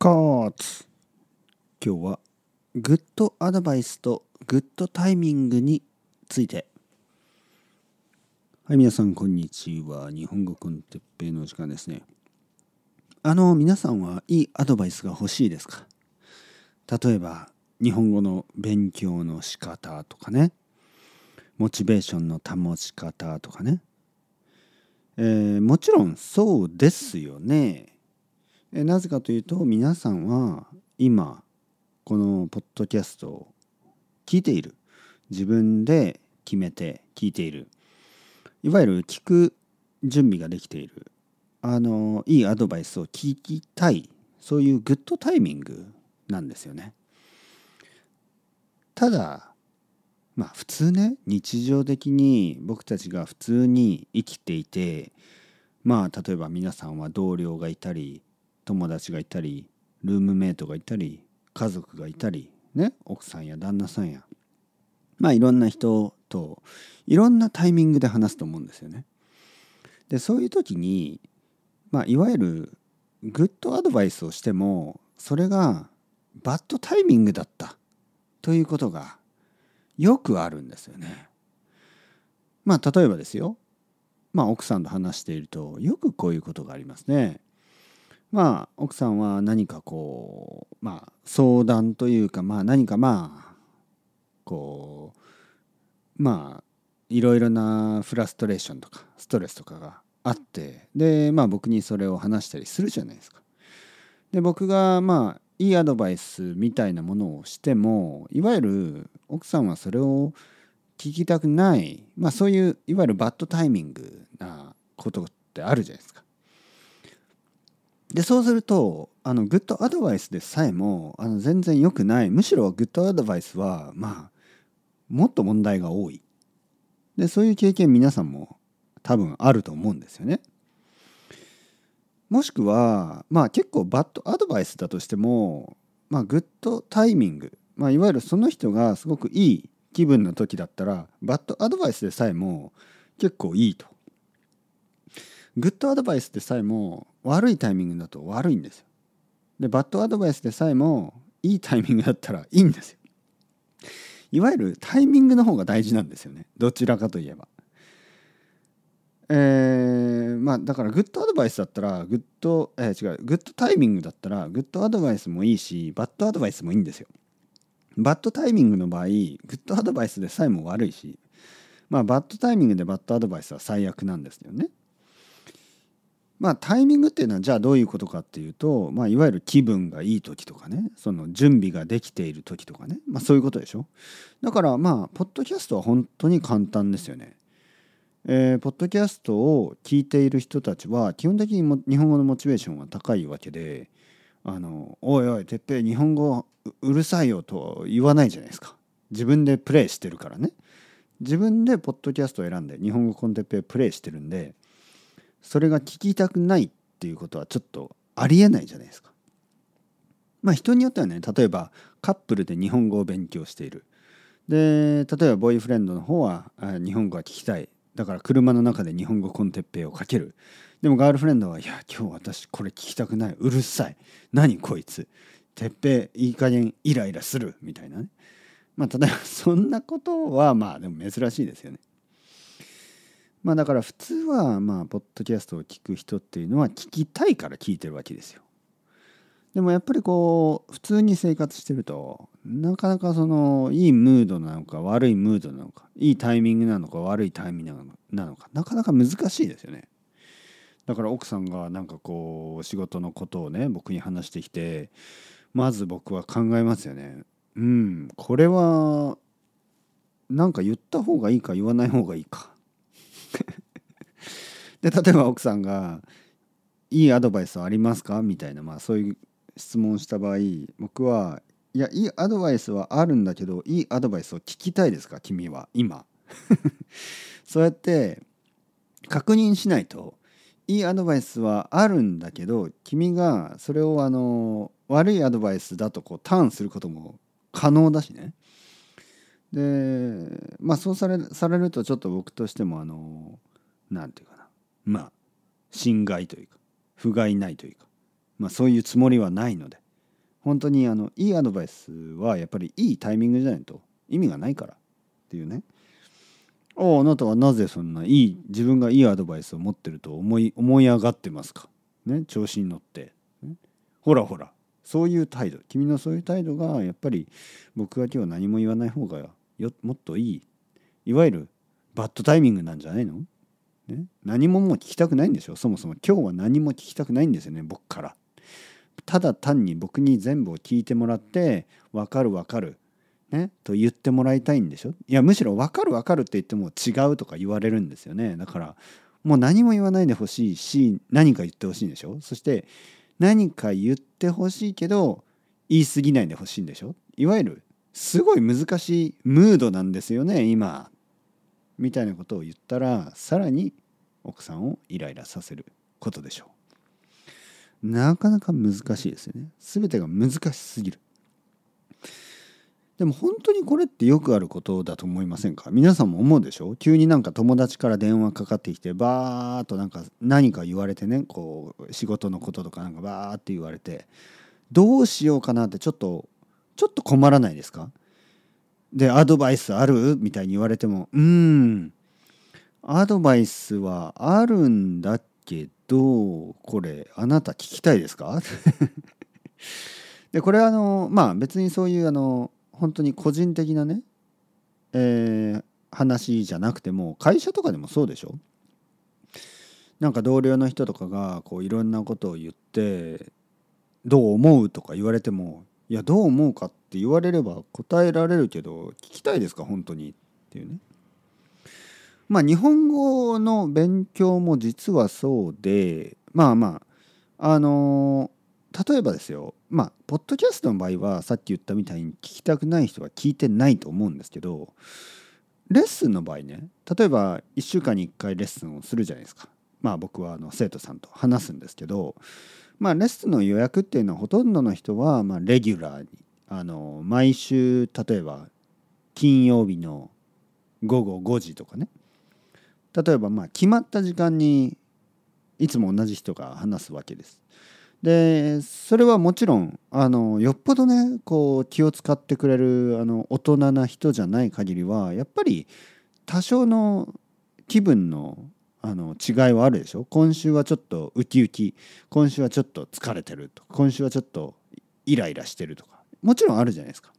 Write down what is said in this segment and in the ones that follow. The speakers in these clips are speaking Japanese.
カーツ。今日はグッドアドバイスとグッドタイミングについて。はい、皆さんこんにちは。日本語コンテッペイの時間ですね。皆さんはいいアドバイスが欲しいですか？例えば日本語の勉強の仕方とかね、モチベーションの保ち方とかね、もちろんそうですよね。なぜかというと、皆さんは今このポッドキャストを聞いている、自分で決めて聞いている、いわゆる聞く準備ができている、いいアドバイスを聞きたい、そういうグッドタイミングなんですよね。ただ普通ね、日常的に僕たちが普通に生きていて、例えば皆さんは同僚がいたり、友達がいたり、ルームメイトがいたり、家族がいたりね、奥さんや旦那さんやいろんな人といろんなタイミングで話すと思うんですよね。でそういう時にいわゆるグッドアドバイスをしても、それがバッドタイミングだったということがよくあるんですよね。例えばですよ、奥さんと話しているとよくこういうことがありますね。奥さんは何か相談というか、何かいろいろなフラストレーションとかストレスとかがあって、で僕にそれを話したりするじゃないですか。で僕がいいアドバイスみたいなものをしても、いわゆる奥さんはそれを聞きたくない、そういういわゆるバッドタイミングなことってあるじゃないですか。でそうするとグッドアドバイスでさえも全然良くない、むしろグッドアドバイスはもっと問題が多い。でそういう経験皆さんも多分あると思うんですよね。もしくは結構バッドアドバイスだとしても、グッドタイミング、いわゆるその人がすごくいい気分の時だったら、バッドアドバイスでさえも結構いいと。グッドアドバイスでさえも悪いタイミングだと悪いんですよ。でバッドアドバイスでさえもいいタイミングだったらいいんですよ。いわゆるタイミングの方が大事なんですよね、どちらかといえば。だからグッドアドバイスだったらグッドタイミングだったらグッドアドバイスもいいし、バッドアドバイスもいいんですよ。バッドタイミングの場合、グッドアドバイスでさえも悪いし、バッドタイミングでバッドアドバイスは最悪なんですよね。タイミングっていうのはじゃあどういうことかっていうと、いわゆる気分がいい時とかね、その準備ができている時とかね、そういうことでしょ。だからポッドキャストは本当に簡単ですよね。ポッドキャストを聞いている人たちは基本的に日本語のモチベーションが高いわけで、おいおいてっぺい日本語うるさいよと言わないじゃないですか。自分でプレイしてるからね。自分でポッドキャストを選んで日本語コンテッペイプレイしてるんで、それが聞きたくないっていうことはちょっとありえないじゃないですか。人によってはね、例えばカップルで日本語を勉強している。で例えばボーイフレンドの方は日本語が聞きたい。だから車の中で日本語コンテッペイをかける。でもガールフレンドは、いや今日私これ聞きたくない、うるさい、何こいつ、てっぺいいい加減イライラするみたいなね。例えばそんなことはでも珍しいですよね。だから普通はポッドキャストを聞く人っていうのは聞きたいから聞いてるわけですよ。でもやっぱり普通に生活してるとなかなかいいムードなのか悪いムードなのか、いいタイミングなのか悪いタイミングなのか、なかなか難しいですよね。だから奥さんが仕事のことをね僕に話してきて、まず僕は考えますよね。これは言った方がいいか言わない方がいいかで例えば奥さんがいいアドバイスはありますかみたいな、そういう質問した場合、僕はいや、いいアドバイスはあるんだけど、いいアドバイスを聞きたいですか君は今そうやって確認しないと、いいアドバイスはあるんだけど君がそれを悪いアドバイスだとターンすることも可能だしね。でそうされるとちょっと僕としてもなんていうかな、侵害というか不甲斐ないというか、そういうつもりはないので、 本当にいいアドバイスはやっぱりいいタイミングじゃないと意味がないからっていうね。あなたはなぜそん自分がいいアドバイスを持ってると思い上がってますか、ね、調子に乗って、ね、ほらほら、そういう態度、君のそういう態度がやっぱり僕が今日何も言わない方がもっといい、いわゆるバッドタイミングなんじゃないの、ね、何ももう聞きたくないんでしょ。そもそも今日は何も聞きたくないんですよね、僕から。ただ単に僕に全部を聞いてもらって分かる分かる、ね、と言ってもらいたいんでしょ。いやむしろ分かる分かるって言っても違うとか言われるんですよね。だからもう何も言わないでほしいし、何か言ってほしいんでしょ。そして何か言ってほしいけど言い過ぎないでほしいんでしょ。いわゆるすごい難しいムードなんですよね今、みたいなことを言ったらさらに奥さんをイライラさせることでしょう。なかなか難しいですよね。全てが難しすぎる。でも本当にこれってよくあることだと思いませんか？皆さんも思うでしょ？急になんか友達から電話かかってきてバーッと何か言われてね、こう仕事のこととかなんかバーって言われてどうしようかなってちょっと困らないですか？でアドバイスあるみたいに言われてもアドバイスはあるんだけどこれあなた聞きたいですか？でこれは別にそういう本当に個人的なね、話じゃなくても会社とかでもそうでしょ。なんか同僚の人とかがこういろんなことを言ってどう思うとか言われても、いやどう思うかって言われれば答えられるけど聞きたいですか本当にっていうね。日本語の勉強も実はそうで、例えばですよ、ポッドキャストの場合はさっき言ったみたいに聞きたくない人は聞いてないと思うんですけど、レッスンの場合ね、例えば1週間に1回レッスンをするじゃないですか。僕は生徒さんと話すんですけど、レッスンの予約っていうのはほとんどの人はレギュラーに毎週例えば金曜日の午後5時とかね、例えば決まった時間にいつも同じ人が話すわけです。でそれはもちろんよっぽどねこう気を使ってくれる大人な人じゃない限りはやっぱり多少の気分の違いはあるでしょ。今週はちょっとウキウキ、今週はちょっと疲れてるとか、今週はちょっとイライラしてるとか、もちろんあるじゃないですか。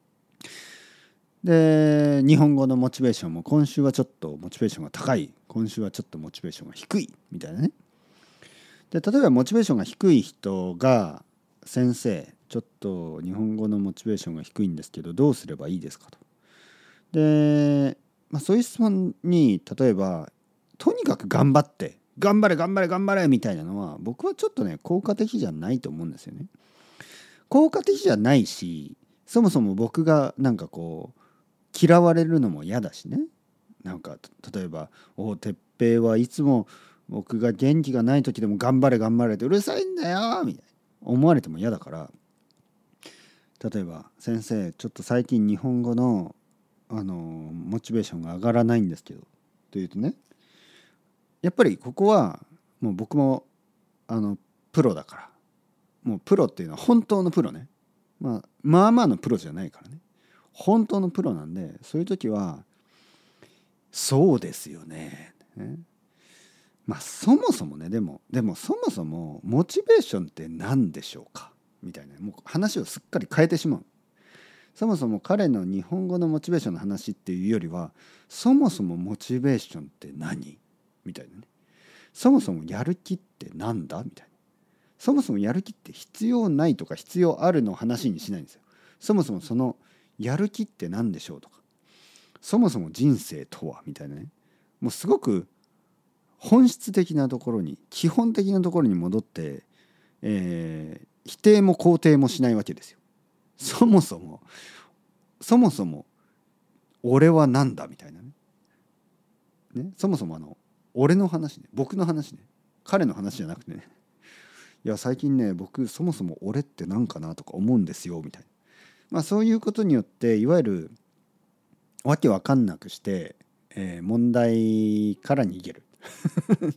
で日本語のモチベーションも今週はちょっとモチベーションが高い、今週はちょっとモチベーションが低いみたいなね。で例えばモチベーションが低い人が先生ちょっと日本語のモチベーションが低いんですけどどうすればいいですかと。で、そういう質問に例えばとにかく頑張って頑張れ頑張れ頑張れみたいなのは僕はちょっとね効果的じゃないと思うんですよね。効果的じゃないし、そもそも僕がこう嫌われるのも嫌だしね。例えば哲平はいつも僕が元気がない時でも頑張れ頑張れってうるさいんだよみたいな思われても嫌だから、例えば先生ちょっと最近日本語のモチベーションが上がらないんですけどというとね、やっぱりここはもう僕もプロだから、もうプロっていうのは本当のプロね、まあのプロじゃないからね、本当のプロなんで、そういう時はそうですよね。そもそもね、でもそもそもモチベーションって何でしょうかみたいな、もう話をすっかり変えてしまう。そもそも彼の日本語のモチベーションの話っていうよりは、そもそもモチベーションって何みたいなね。そもそもやる気ってなんだみたいな。そもそもやる気って必要ないとか必要あるの話にしないんですよ。そもそもそのやる気って何でしょうとか、そもそも人生とはみたいなね。もうすごく本質的なところに、基本的なところに戻って、否定も肯定もしないわけですよ。そもそも俺は何だみたいなね。そもそも俺の話ね、僕の話ね、彼の話じゃなくてね、いや最近ね僕そもそも俺って何かなとか思うんですよみたいな、そういうことによっていわゆるわけわかんなくして、問題から逃げる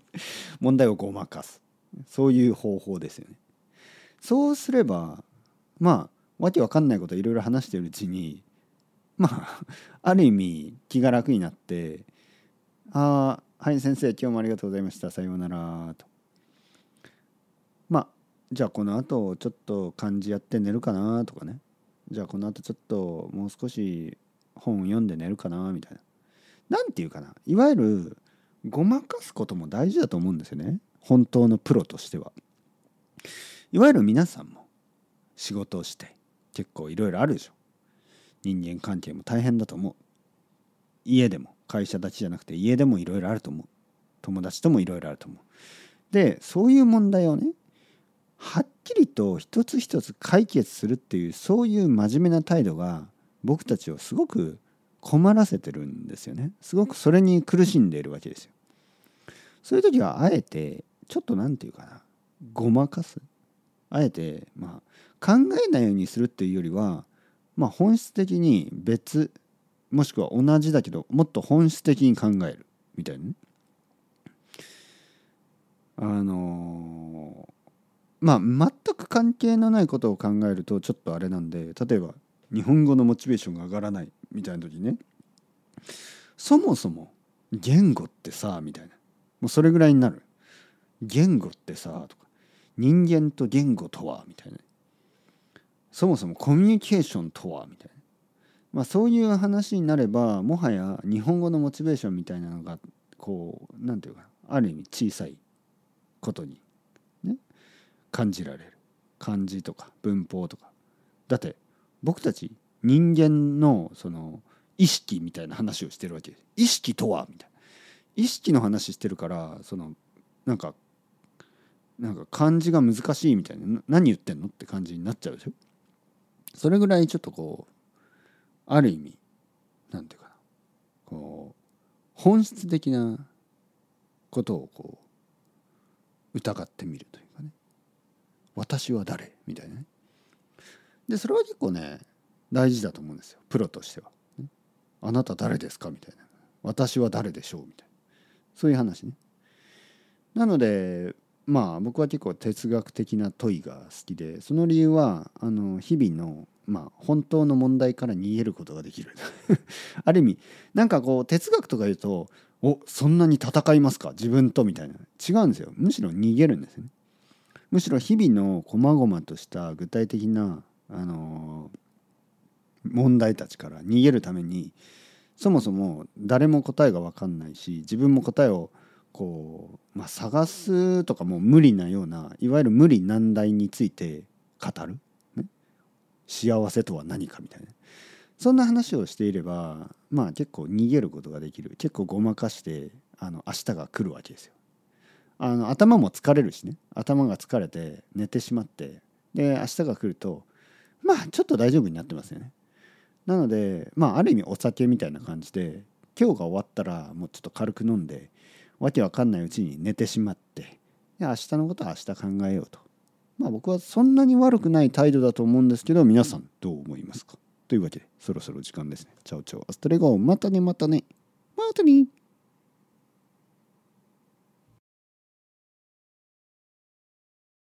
問題をごまかす、そういう方法ですよね。そうすればまあわけわかんないこといろいろ話してるうちに、まあある意味気が楽になって、ああはい先生今日もありがとうございましたさようならと、まあじゃあこの後ちょっと漢字やって寝るかなとかね、じゃあこの後ちょっともう少し本読んで寝るかなみたいな、なんていうかな、いわゆるごまかすことも大事だと思うんですよね、本当のプロとしては。いわゆる皆さんも仕事をして結構いろいろあるでしょ。人間関係も大変だと思う。家でも会社だけじゃなくて家でもいろいろあると思う。友達ともいろいろあると思う。でそういう問題をね、はっきりと一つ一つ解決するっていう、そういう真面目な態度が僕たちをすごく困らせてるんですよね。すごくそれに苦しんでいるわけですよ。そういう時はあえてちょっとなんていうかな、ごまかす、あえて考えないようにするっていうよりは、本質的に別、もしくは同じだけどもっと本質的に考えるみたいなね。全く関係のないことを考えるとちょっとあれなんで、例えば日本語のモチベーションが上がらないみたいな時にね、そもそも言語ってさみたいな、もうそれぐらいになる。言語ってさとか、人間と言語とはみたいな、そもそもコミュニケーションとはみたいな、そういう話になれば、もはや日本語のモチベーションみたいなのがこうなんていうか、ある意味小さいことにね感じられる。漢字とか文法とか、だって僕たち人間のその意識みたいな話をしてるわけです。意識とはみたいな、意識の話してるから、そのなんか漢字が難しいみたいな、何言ってんのって感じになっちゃうでしょ。それぐらいちょっとこうある意味なんていうかな、こう本質的なことをこう疑ってみるというかね、私は誰みたいなね。でそれは結構ね大事だと思うんですよ、プロとしては。あなた誰ですかみたいな、私は誰でしょうみたいな、そういう話ね。なので僕は結構哲学的な問いが好きで、その理由は日々の本当の問題から逃げることができるある意味こう哲学とか言うと、そんなに戦いますか自分とみたいな、違うんですよ。むしろ逃げるんですよね。むしろ日々の細々とした具体的な問題たちから逃げるために、そもそも誰も答えが分かんないし、自分も答えをこう、探すとかも無理なような、いわゆる無理難題について語る、ね、幸せとは何かみたいな、そんな話をしていれば結構逃げることができる。結構ごまかして明日が来るわけですよ。頭も疲れるしね、頭が疲れて寝てしまって、で明日が来るとちょっと大丈夫になってますよね。なのである意味お酒みたいな感じで、今日が終わったらもうちょっと軽く飲んで、わけわかんないうちに寝てしまって、で明日のことは明日考えようと。僕はそんなに悪くない態度だと思うんですけど、皆さんどう思いますかというわけで、そろそろ時間ですね。チャオチャオアストレゴ、またねまたねまたね。